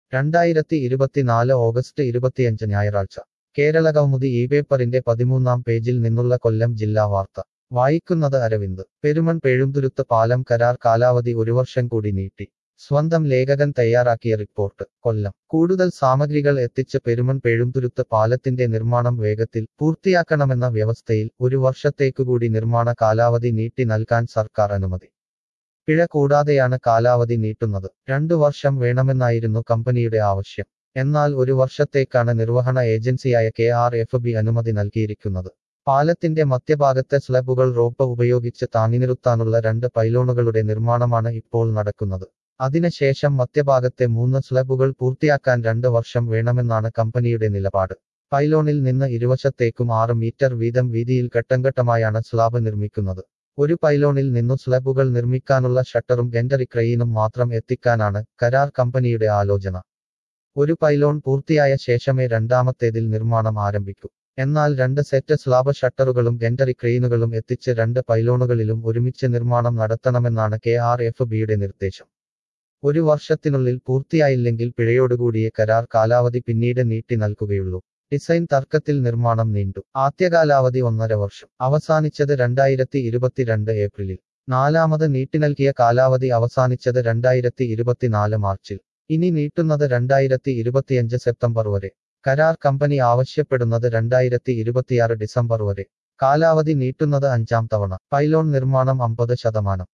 2024 August 25 ഞായറാഴ്ച കേരളകൗമുദി ഈ പേപ്പറിന്റെ 13-ാം പേജിൽ നിന്നുള്ള കൊല്ലം ജില്ലാ വാർത്ത വായിക്കുന്നത് അരവിന്ദ്. പെരുമൺ പേഴുംതുരുത്ത് പാലം കരാർ കാലാവധി 1 വർഷം കൂടി നീട്ടി. സ്വന്തം ലേഖകൻ തയ്യാറാക്കിയ റിപ്പോർട്ട്. കൊല്ലം. കൂടുതൽ സാമഗ്രികൾ എത്തിച്ച് പെരുമൺ പേഴുംതുരുത്ത് പാലത്തിന്റെ നിർമ്മാണം വേഗത്തിൽ പൂർത്തിയാക്കണമെന്ന വ്യവസ്ഥയിൽ 1 വർഷത്തേക്കുകൂടി നിർമ്മാണ കാലാവധി നീട്ടി നൽകാൻ സർക്കാർ അനുമതി. പിഴ കൂടാതെയാണ് കാലാവധി നീട്ടുന്നത്. 2 വർഷം വേണമെന്നായിരുന്നു കമ്പനിയുടെ ആവശ്യം. എന്നാൽ 1 വർഷത്തേക്കാണ് നിർവഹണ ഏജൻസിയായ KRFB അനുമതി നൽകിയിരിക്കുന്നത്. പാലത്തിന്റെ മധ്യഭാഗത്തെ സ്ലബുകൾ റോപ്പ് ഉപയോഗിച്ച് താങ്ങിനിറുത്താനുള്ള 2 പൈലോണുകളുടെ നിർമ്മാണമാണ് ഇപ്പോൾ നടക്കുന്നത്. അതിനുശേഷം മധ്യഭാഗത്തെ 3 സ്ലബുകൾ പൂർത്തിയാക്കാൻ 2 വർഷം വേണമെന്നാണ് കമ്പനിയുടെ നിലപാട്. പൈലോണിൽ നിന്ന് ഇരുവശത്തേക്കും 6 മീറ്റർ വീതം വീതിയിൽ ഘട്ടംഘട്ടമായാണ് സ്ലാബ് നിർമ്മിക്കുന്നത്. ഒരു പൈലോണിൽ നിന്നു സ്ലബുകൾ നിർമ്മിക്കാനുള്ള ഷട്ടറും ഗെൻഡറി ക്രെയിനും മാത്രം എത്തിക്കാനാണ് കരാർ കമ്പനിയുടെ ആലോചന. ഒരു പൈലോൺ പൂർത്തിയായ ശേഷമേ രണ്ടാമത്തേതിൽ നിർമ്മാണം ആരംഭിക്കൂ. എന്നാൽ 2 സെറ്റ് സ്ലാബ് ഷട്ടറുകളും ഗെൻഡറി ക്രെയിനുകളും എത്തിച്ച് 2 പൈലോണുകളിലും ഒരുമിച്ച് നിർമ്മാണം നടത്തണമെന്നാണ് KRFBയുടെ നിർദ്ദേശം. 1 വർഷത്തിനുള്ളിൽ പൂർത്തിയായില്ലെങ്കിൽ പിഴയോടുകൂടിയ കരാർ കാലാവധി പിന്നീട് നീട്ടി നൽകുകയുള്ളൂ. ഡിസൈൻ തർക്കത്തിൽ നിർമ്മാണം നീണ്ടു. ആദ്യ കാലാവധി 1.5 വർഷം. അവസാനിച്ചത് 2022 ഏപ്രിലിൽ. 4ാമത് നീട്ടിനൽകിയ കാലാവധി അവസാനിച്ചത് 2024 മാർച്ചിൽ. ഇനി നീട്ടുന്നത് 2025 സെപ്റ്റംബർ വരെ. കരാർ കമ്പനി ആവശ്യപ്പെടുന്നത് 2026 ഡിസംബർ വരെ. കാലാവധി നീട്ടുന്നത് 5ാം തവണ. പൈലോൺ നിർമ്മാണം 50%.